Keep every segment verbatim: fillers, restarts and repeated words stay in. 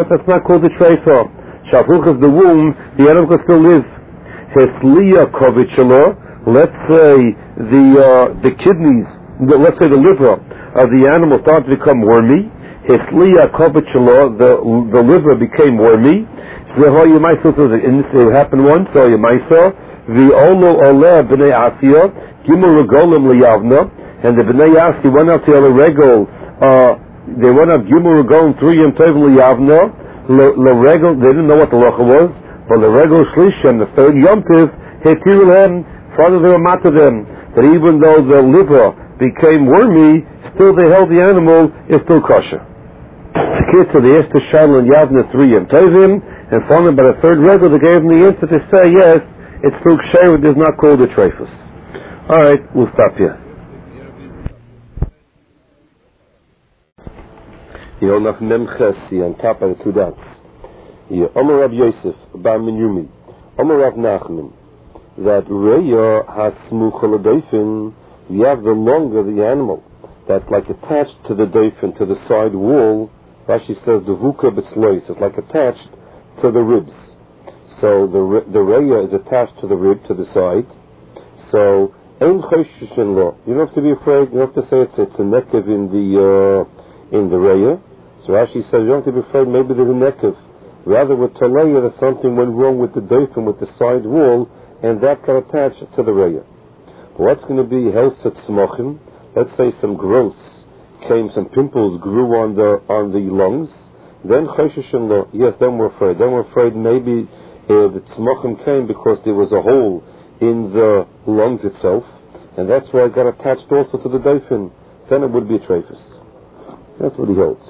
That's not called the treifa. Shafuch is the womb, the animal can still live. Hesliya kovichalo, let's say the uh, the kidneys, the, let's say the liver of the animal started to become wormy. Hesliya kovichalo, the the liver became wormy. So you might say it happened once. So you might say the olo ole b'nei Asiya gimel regolim liyavna, and the b'nei Asiya went up to the regol. Uh, they went up gimel regolim three yom tov liyavna. The regol, they didn't know what the locha was, but the regol shlish and the third yom tov hetir them, father they were mat to them, that even though the liver became wormy, still they held the animal is still kosher. So they asked the shayla and yavna three yom tovim, and followed by the third regel, they gave them the answer to say yes, it's still kosher, it is not called a treifus. All right, we'll stop here. Yonach Memchesi on top of the two dots. Here, Omer Rav Yosef, Bar Minyumi, Omer Rav Nachman, that Reya has smuchal doifin, you have the lung of the animal that's like attached to the doifin, to the side wall. Rashi says the vuka b'tzlois, it's like attached to the ribs. So the the Reya is attached to the rib, to the side. So ein choshishin lo. You don't have to be afraid. You don't have to say it's it's a nekev in the uh, in the Reya. So Rashi says you don't have to be afraid. Maybe there's a nekev. Rather with Taleya, there's something went wrong with the doifin, with the side wall, and that got attached to the Reya. But what's going to be helsat smochim? Let's say some growths came, some pimples grew on the on the lungs. Then choshishin lo. Yes, then we're afraid. Then we're afraid maybe uh, the smochim came because there was a hole in the lungs itself, and that's why it got attached also to the doifin. Then it would be a treifus. That's what he holds.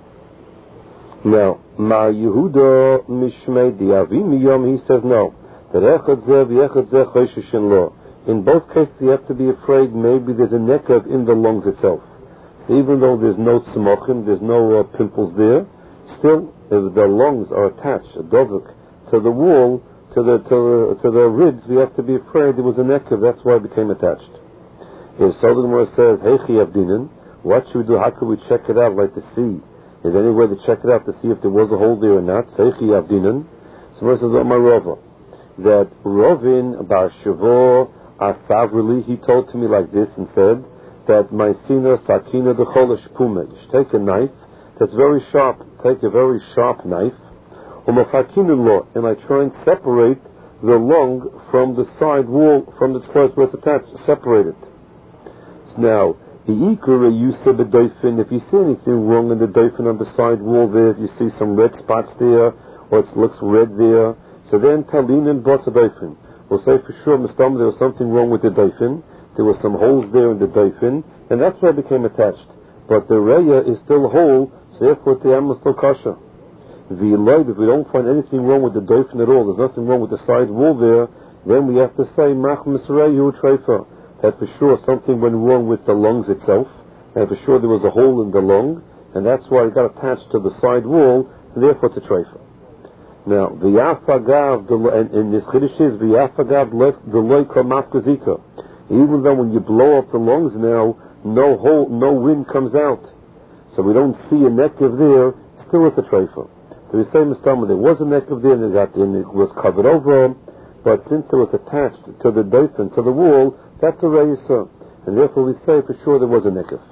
Now, Ma Yehuda Mishmei Diavimiyom, he says no. That Echad Zeh v'Echad Zeh Choshishin Lo. In both cases, you have to be afraid maybe there's a nekav in the lungs itself. So even though there's no tzmochim, there's no uh, pimples there, still, if the lungs are attached, a dovuk, to the wall, to the to the, to the ribs, we have to be afraid there was a nekav. That's why it became attached. If Sodom says, Heichi Avdinin, what should we do? How could we check it out, like to see? Is there any way to check it out to see if there was a hole there or not? Seichi Avdinan. So it says, Omar Rova, that Rovin Bar Shavo Asavrili, he told to me like this and said that my sina sakina decholish pume. You should take a knife that's very sharp. Take a very sharp knife. Umafakinu and I try and separate the lung from the side wall, from the place where it's attached. Separate it. So now, the ikura you said the doifin. If you see anything wrong in the doifin on the side wall there, if you see some red spots there, or it looks red there, so then talin and bought the doifin. We'll say for sure, Mistam, there was something wrong with the doifin. There were some holes there in the doifin, and that's why it became attached. But the reya is still whole, so therefore the animal is still kosher. The light, if we don't find anything wrong with the doifin at all, there's nothing wrong with the side wall there, then we have to say mach misreyu treifa. That for sure something went wrong with the lungs itself, and for sure there was a hole in the lung, and that's why it got attached to the side wall, and therefore it's a treifa. Now, the yafagav, and in this chiddush is the yafagav the loika mafkazika. Even though when you blow up the lungs now, no hole, no wind comes out, so we don't see a nekev there. Still, it's a treifa. So we say, Mister there was a nekev there, and it got and it was covered over, but since it was attached to the doifin, to the wall, that's a reisa, and therefore we say for sure there was a nekev.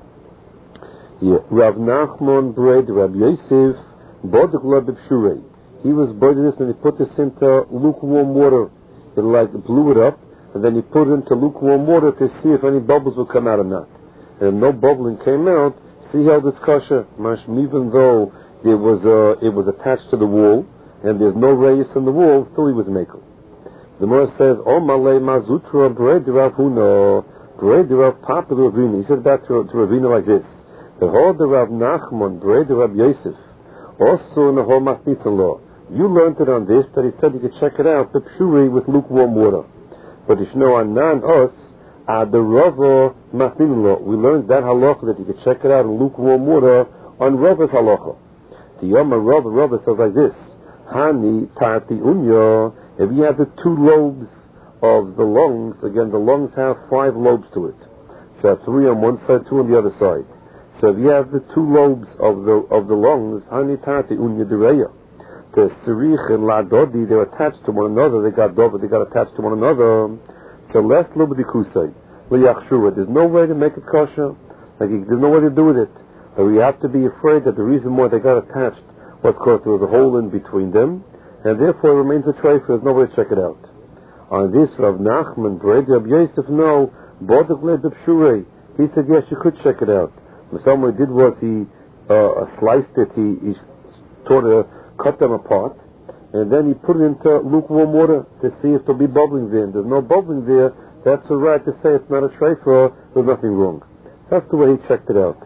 Yeah. Rav Nachman bred Rav Yosef bodek lo b'pshurei. He was boiling this and he put this into lukewarm water. He like blew it up, and then he put it into lukewarm water to see if any bubbles would come out or not. And if no bubbling came out, see how this kosher. Even though there was a, it was attached to the wall, and there's no reis in the wall, still he was makel. The Gemara says, "O malay mazutra bred Rav Huna, bred Rav Papa Ravina." He said back to, to Ravina like this: "The whole the Rav Nachman bred Rav Yosef, also in the whole Masnitzan law. You learned it on this that he said you could check it out, the pshuri with lukewarm water. But if you know on nan us, ad the Rava Masnitzan law, we learned that halacha that you could check it out in lukewarm water on Rava's halacha. The Yoma Rava Rava says like this: Hani tati unya." If you have the two lobes of the lungs, again, the lungs have five lobes to it. So you have three on one side, two on the other side. So if you have the two lobes of the of the lungs, hanitati unya dereya, the serich and ladodi, they're attached to one another. They got dover, they got attached to one another. So less lubdi kusay, liyachshura. There's no way to make it kosher. Like there's no way to do with it. But we have to be afraid that the reason why they got attached was because there was a hole in between them, and therefore it remains a tray. There's no way to check it out. On this, Rav Nachman, Bredi Rav Yosef, no, bodek lebshurei. He said yes, you could check it out. What someone did was he uh, sliced it. He, he sort of cut them apart, and then he put it into lukewarm water to see if there'll be bubbling there. And there's no bubbling there. That's all right to say it's not a treifa. There's nothing wrong. That's the way he checked it out.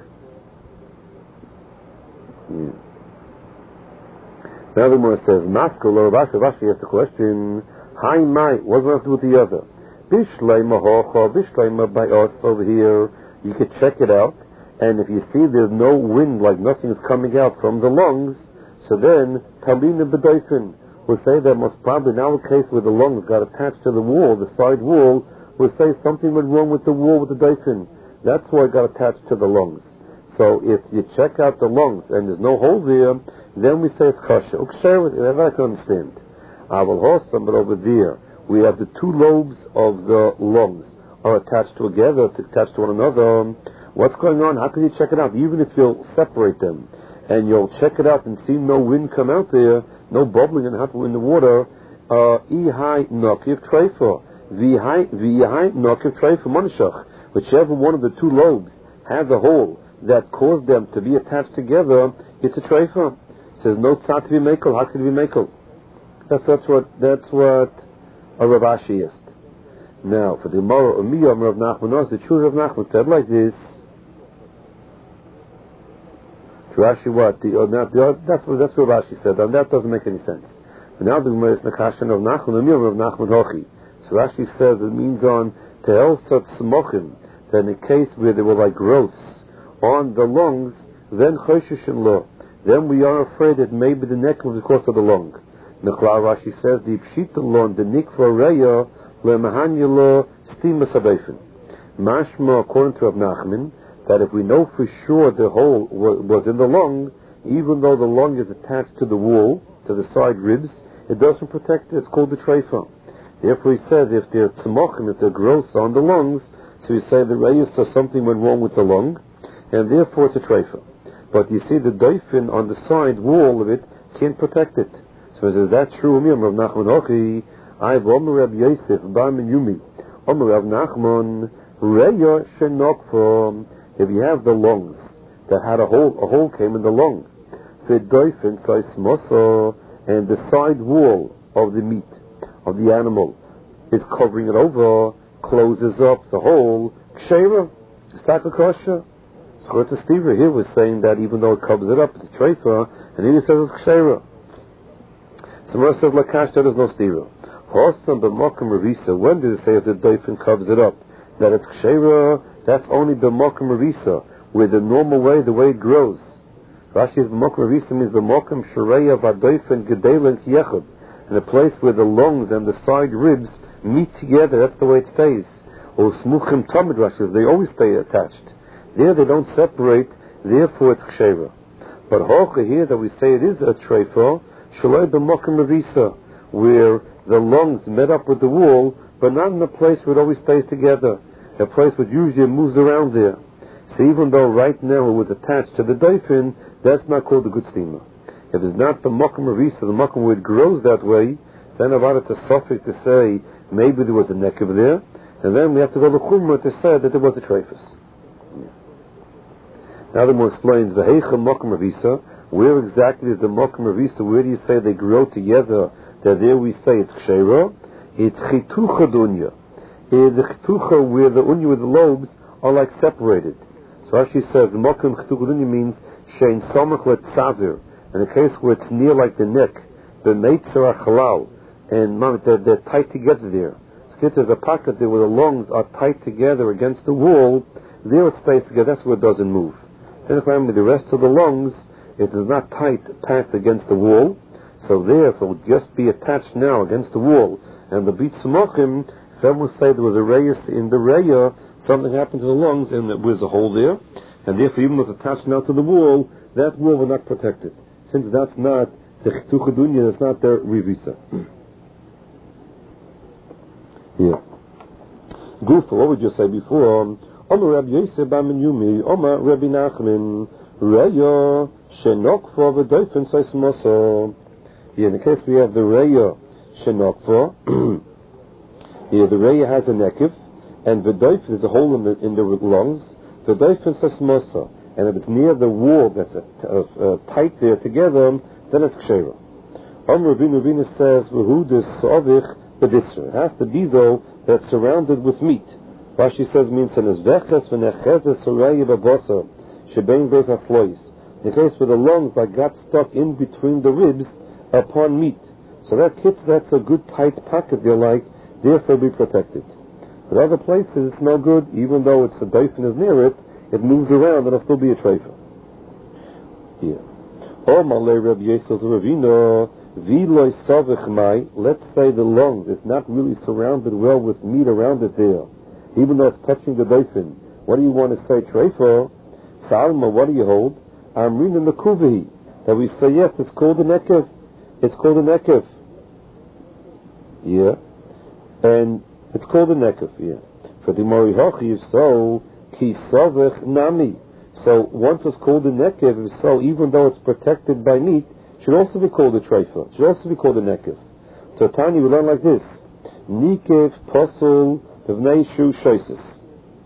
Yeah. Now the Gemara says, Maskul or Rashi, Rashi asked the question, Hi mai, what's going to do with the other? Bishleima hocha, bishleima by us over here. You could check it out, and if you see there's no wind, like nothing is coming out from the lungs, so then talina b'doifin. We'll say that most probably, now a case where the lungs got attached to the wall, the side wall, we'll say something went wrong with the wall with the doifin. That's why it got attached to the lungs. So if you check out the lungs and there's no hole there, then we say it's kosher. Ukshare with it, I can understand. I will host them, but over there we have the two lobes of the lungs are attached together, attached to one another. What's going on? How can you check it out? Even if you'll separate them and you'll check it out and see no wind come out there, no bubbling and happen in the water, ihai nokiv treifa, vihai nokiv treifa manishach. Whichever one of the two lobes have the hole that caused them to be attached together, it's a treifa. It says no tzad to be mekel. How could it be mekel? That's that's what that's what a Rav Ashi is. Now for the Gemara, Umiyam Rav Nachman, the true Rav Nachman said like this. Rashi what? The, oh, now, the, that's what that's what Rashi said, and that doesn't make any sense. But now the Gemara is Nakashan of Nachman, Umiyam Rav Nachman Hochi. So Rashi says it means on Tehel Sot Smochim, that in a case where there were like growths on the lungs, then Choshishin Lo. Then we are afraid that maybe the neck was because of the lung. Nechla Rashi says the Pshita Lo and the Nikva Reya Le Mahanya Lo Stima Sabefin. Mashma, according to Rav Nachman, that if we know for sure the hole was in the lung, even though the lung is attached to the wall, to the side ribs, it doesn't protect it. It's called the treifa. Therefore he says if they're tzmochim, if they're growths on the lungs, so we say the reyes or something went wrong with the lung, and therefore it's a treifa. But you see the doifin on the side wall of it can't protect it. So he says that's true. Rav Nachman Hochi, I have Omer Rab Yosef Bar Menyumi, Omer Rav Nachman Reya Shenokva. If you have the lungs that had a hole, a hole came in the lung, the doifin saismoso, and the side wall of the meat of the animal is covering it over, closes up the hole, kshera, it's not a kosher. So it's a Steva here was saying that even though it covers it up, it's a treifa, and here he says it's kshera. Somewhere says lakash, there is no Steva. Hossam b'mokum revisa, when does it say if the doifin covers it up, that it's kshera? That's only b'mokum revisa, where the normal way, the way it grows. Rashi is b'mokum revisa means b'mokum shareya v'adoifin gedelen kiyechad. In a place where the lungs and the side ribs meet together, that's the way it stays. Or smuchim tamid Rashi, they always stay attached. There they don't separate, therefore it's ksheva. But hocha here that we say it is a treifa, shaloi b'mokum revisa, where the lungs met up with the wall, but not in a place where it always stays together. A place which usually moves around there. So even though right now it was attached to the doifin, that's not called a good steamer. If it's not the mokum revisa, the mokum where it grows that way, then about it's a suffix to say maybe there was a neck over there, and then we have to go to Chumrah to say that there was a treifus. Yeah. Now the more explains the heicha mokum revisa. Where exactly is the mokum revisa? Where do you say they grow together? That there we say it's kshera. It's chitucha dunya. The chitucha where the unya with the lobes are like separated. So Rashi says mokum chitucha dunya means shein samach let tzavir. In a case where it's near like the neck, the meitzar halal, and they're, they're tight together there. So there's a pocket there where the lungs are tight together against the wall. There it stays together. That's where it doesn't move. Then with the rest of the lungs, it is not tight, packed against the wall. So there, if it would just be attached now against the wall, and the beat smochim, some would say there was a reyes in the reya, something happened to the lungs, and there was a hole there. And therefore, even though it's attached now to the wall, that wall will not protect it, since that's not the Chituchadunya, it's not their Rivisa. Here. Gufa, what would you say before? Omer Rabbi Yosef Bar Yumi, Omer Rabbi Nachman, Reya Shenokfa v'Doifen Seismoso. Here, in the case we have the Reya Shenokfa, here the Reya has a nekiv, and v'Doifen is a hole in the, in the lungs, v'Doifen Seismoso. And if it's near the wall that's uh, uh, tight there together, then it's Kshera. Omer Rabbi Nuvina says, V'hu dis Sa'avich b'Disra. It has to be, though, that's surrounded with meat. Rashi says means in his veches v'nechezes soraya b'basa shebein beis haflois. The case where the lungs that got stuck in between the ribs upon meat. So that kits, that's a good tight pocket there, like, therefore be protected. But other places it's no good, even though it's a doifen is near it, it moves around and it'll still be a treifa. Here. Or malei Rabbi Yosef Ravina v'loi savich mai. Let's say the lungs is not really surrounded well with meat around it there, even though it's touching the doifen. What do you want to say, treifa? Salma, what do you hold? I'm reading the kuvi that we say yes, it's called a nekev. It's called a nekev. Yeah, and it's called a nekev. Yeah. For the mori hachi, so ki savich nami. So once it's called a nekev, if so, even though it's protected by meat, it should also be called a treifa. It should also be called a nekev. So Tanya, we learn like this: nikev posel v'vnei shu shoises.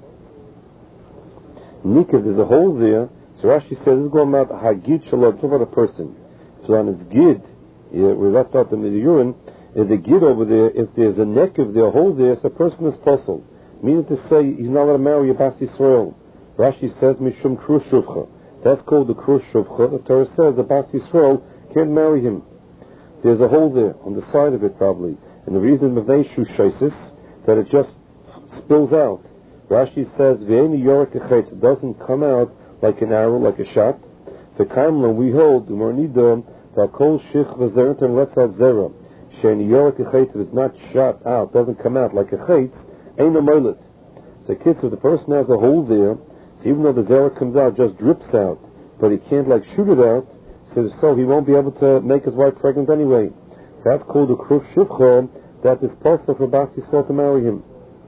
Nikev, there's a hole there. So Rashi says this is going about hagid shalom, talking about a person. So on his gid, yeah, we left out the urine. In the gid over there, if there's a nekev there, a hole there, so a person is posel. Meaning to say he's not allowed to marry a Bas Yisrael. Rashi says mishum krush shuvcha. That's called the krush shuvcha. The Torah says the Bas Yisrael can't marry him. There's a hole there on the side of it probably, and the reason of they shu shaisis that it just spills out. Rashi says v'eni yorik echetz, it doesn't come out like an arrow, like a shot. The kaimlan we hold umarnidom that kol shich v'zerent and lets out zera. She'eni yorik echetz is not shot out, doesn't come out like a chetz. Ain't no moilet. So kids, if the person has a hole there, so even though the zera comes out, just drips out, but he can't like shoot it out, so, so he won't be able to make his wife pregnant anyway. So that's called a kruf shivcha, that is possible for Bas Yisrael to marry him.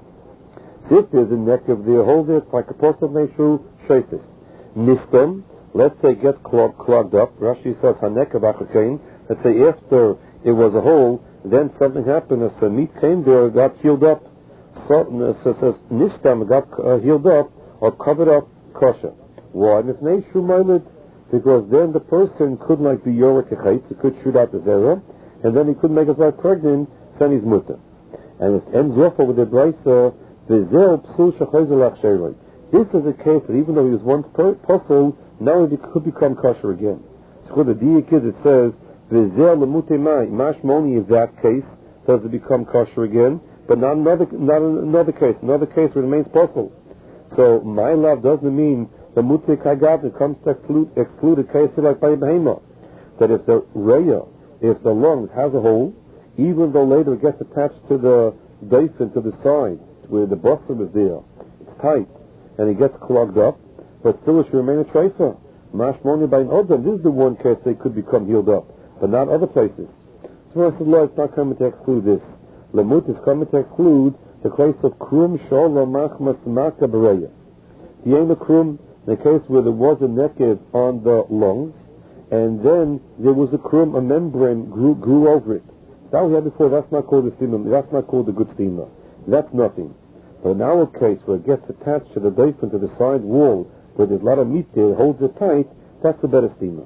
So if there's a neck of the hole there, it's like a possible neshu shaisis. Nistam, let's say gets clogged, clogged up. Rashi says hanek of achakain. Let's say after it was a hole, then something happened, as the meat came there, it got healed up. So it says nistam got uh, healed up or covered up kosher. Why? If neshu moiled, because then the person could like be yorik echetz, he could shoot out the zera, and then he couldn't make his wife pregnant, then he's mutter. And it ends off over the brisa, v'zel psul shechozelach sheiroi. This is a case that even though he was once puzzled, now he could become kosher again. So for the diyakid it says, v'zel lemute mai, mashmoni in that case, does it become kosher again, but not another, not another case, another case where it remains puzzled. So my love doesn't mean the mute kagav, it comes to exclude, exclude a case like by behema, that if the reya, if the lungs has a hole, even though later it gets attached to the doifen, to the side, where the bossum is there, it's tight, and it gets clogged up, but still it should remain a treifa. Mashmoni by an odom, this is the one case they could become healed up, but not other places. So I said, Lord, it's not coming to exclude this. Lamut is coming to exclude the case of krum shalom machmas maka bereya. The ain't a krum, the case where there was a nekev on the lungs, and then there was a krum, a membrane grew, grew over it. That we had before, that's not called a steamer, that's not called a good steamer. That's nothing. But in our case, where it gets attached to the doifen, to the side wall, where there's a lot of meat there, it holds it tight, that's a better steamer.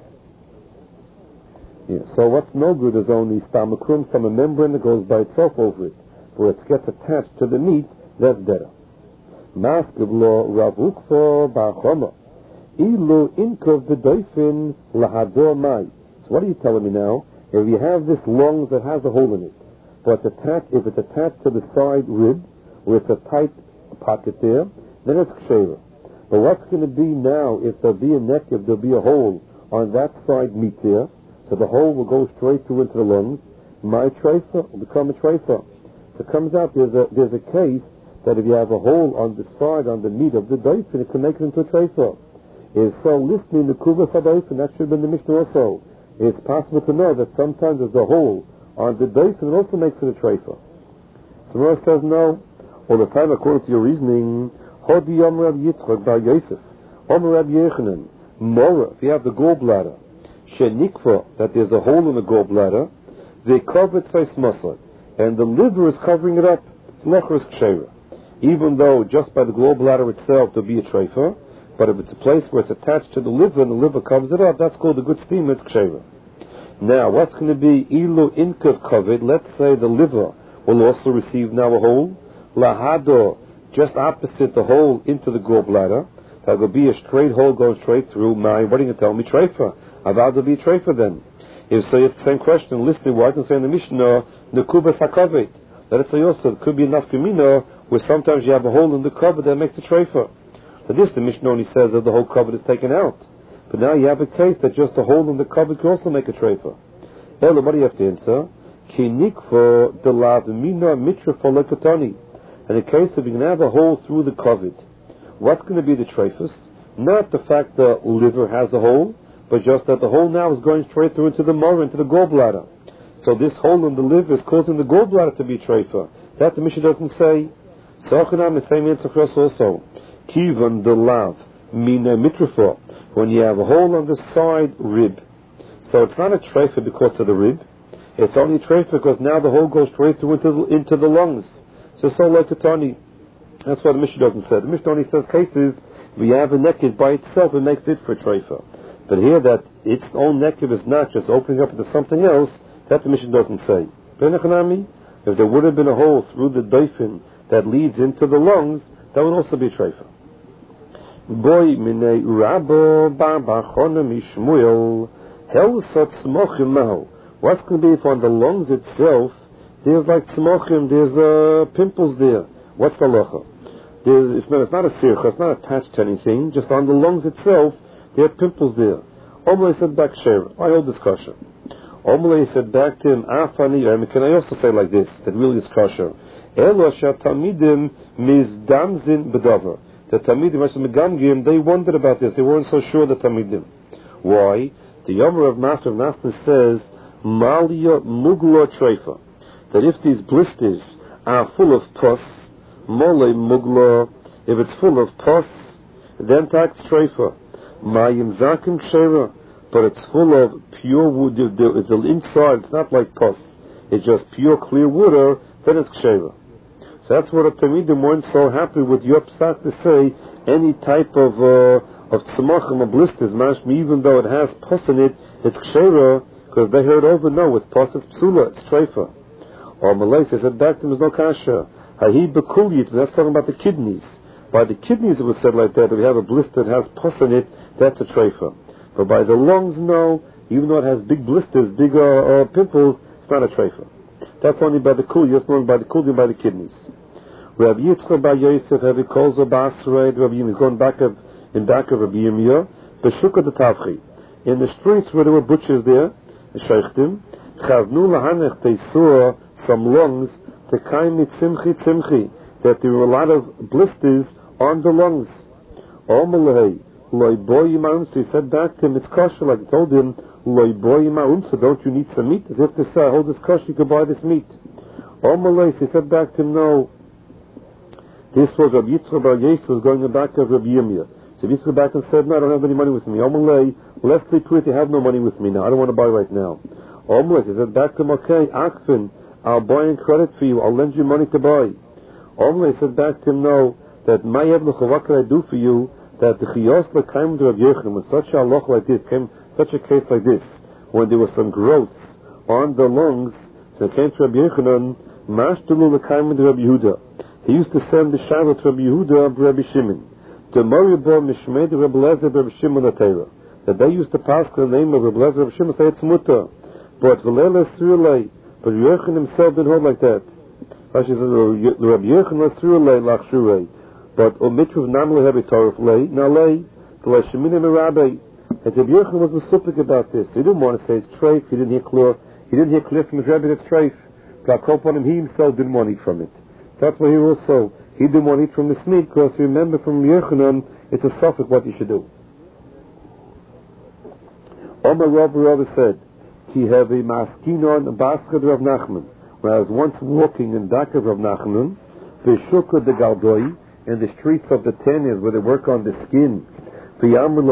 Yeah. So what's no good is only stam a krum, stam a membrane that goes by itself over it. Where it gets attached to the meat, that's better. Maskiv lo Rav Ukva ba'choma. Ilu inkov v'doifen lahador mai. So what are you telling me now? If you have this lung that has a hole in it, but it's attached, if it's attached to the side rib, where it's a tight pocket there, then it's ksheira. But what's going to be now, if there'll be a neck, if there'll be a hole on that side meat there, so the hole will go straight through into the lungs, my treifa will become a treifa. So it comes out, there's a, there's a case that if you have a hole on the side, on the meat of the doifen, it can make it into a treifa. is so listening the Kubas Hadoifen, that should have been the Mishnah also. It's possible to know that sometimes there's a hole on the Doifen that also makes it a treifa. So Mora says no. All the time, according to your reasoning, Hodi Yom Rav Yitzchak Bar Yosef, Om Rav Yechanan, Mora, if you have the gallbladder, Shenikva, that there's a hole in the gallbladder, they cover it Seismasa, and the liver is covering it up, it's Lechris Kshera. Even though just by the gallbladder itself there'll be a treifa, but if it's a place where it's attached to the liver and the liver covers it up, that's called a good steam, it's Kshera. Now, what's going to be Ilu Inkav covered? Let's say the liver will also receive now a hole, Lahado, just opposite the hole into the gallbladder. That will be a straight hole going straight through. My, what are you going to tell me? Treifa. Avad will be treifa then. If so, it's the same question. Listen, why can say in the Mishnah, Nekuba Sakavet? Let it say also, it could be enough Kamina, where sometimes you have a hole in the cover that makes a treifa. But this, the Mishnah only says that the whole cover is taken out. But now you have a case that just a hole in the cover can also make a treifa. Ella, what do you have to answer? Kinikva de lav mina mitra for lekatani. In the case of you can have a hole through the covet, what's going to be the treifus? Not the fact the liver has a hole, but just that the hole now is going straight through into the mora, into the gallbladder. So this hole in the liver is causing the gallbladder to be treifa. That the Mishnah doesn't say. So the same answer for us also. Kivan de lav mina mitrafa. When you have a hole on the side rib, so it's not a treifa because of the rib. It's only a treifa because now the hole goes straight through into the, into the lungs. So so like a tani. That's what the Mishnah doesn't say. The Mishnah only says cases we have a neked by itself, it makes it for treifa. But here that its own neked is not just opening up into something else, that the Mishnah doesn't say. If there would have been a hole through the doifen that leads into the lungs, that would also be treifa. Boy minei rabo barba chona mishmuel helsot smochim maho. What's going to be if on the lungs itself there's like smochim, there's uh, pimples there? What's the halacha? There's, it's, not, it's not a sircha, it's not attached to anything, just on the lungs itself, there are pimples there. Omle said back Sher, I hold this kosher. Omle said back to him, Afani, I mean, can I also say like this, that really is kosher? Elo asher tamidim mizdamzin bedover. The tamidim, as megamgim, they wondered about this, they weren't so sure the tamidim. Why? The Yomer of Master of Master says, Malia muglo treifa. That if these blisters are full of pus, mole muglo, if it's full of pus, then tax treifa. Mayim zakim kshera, but it's full of pure wood, it's inside, it's not like pus, it's just pure clear water, then it's kshera. So that's what a Tamidim weren't so happy with your psak to say any type of uh, of tzmachim or blisters, mashmi, even though it has pus in it, it's kshera, because they heard over, no, with pus it's psula, it's treifa. Or Malaysia said back to him, there's no kasha. Hahi bekulyit, that's talking about the kidneys. By the kidneys it was said like that, if you have a blister that has pus in it, that's a treifa. But by the lungs, no, even though it has big blisters, big uh, uh, pimples, it's not a treifa. That's only by the kuli, that's only by the kuli, by the kidneys. Rabbi Yitzchak Bar Yosef, Rabbi Kolza Basrei, Rabbi Yirmiyah, going back of, in back of Rabbi Yirmiyah, B'shukah the Tavchi. In the streets where there were butchers there, the Sheikhtim, Chavnu lahanech, they saw some lungs, to kaimi tzimchi tzimchi, that there were a lot of blisters on the lungs. Omalei, loy boy imam, so he said back to him, it's kosher, like he told him, loy boy imam, so don't you need some meat? As if to say, hold this kosher, you can buy this meat. Omalei, so he said back to him, no. This was Rabbi Yitzchak Bar Yosef was going back of Rabbi Yirmiyah. So Yitzchak back and said, no, I don't have any money with me. Omalei, lest they put they have no money with me now, I don't want to buy right now. Omalei, he said back to him, okay, Akfin, I'll buy in credit for you, I'll lend you money to buy. Omalei said back to him, no, that my Evlecha, what can I do for you, that the Chiyosla came to Rabbi Yochanan, when such a halach like this, came, such a case like this, when there were some growths on the lungs, so it came to Rabbi Yochanan, Mashtulu l'kaim to Rabbi Yehuda. He used to send the Shabbat to Rabbi Yehuda of Rabbi Shimon. To Moribor Mishmei to Rabbi Lezer Rabbi Shimon Atera. That they used to pass the name of Rabbi Lezer Rabbi Shimon, say it's mutter. But V'lele Sirulei, but Rabbi Yochanan himself didn't hold like that. Rashi says, Rabbi Yochanan Sirulei lachshurei. But Omitruv Namle Hebi Torah Lei, Nalei, to La Sheminim Rabbi. And Rabbi Yochanan was specific about this. He didn't want to say it's treif, he didn't hear clear, he didn't hear clear from his Rebbe that it's treif. He himself didn't want to eat from it. That's why he also, he didn't want to eat from the meat, because remember from Yochanan, it's a suffix what you should do. Omer Rav Rav said, Ki have a maskinon basket Rav Nachman. When I was once walking in Daka Rav Nachman, Veshukah de Galdoi, in the streets of the Tanyas where they work on the skin,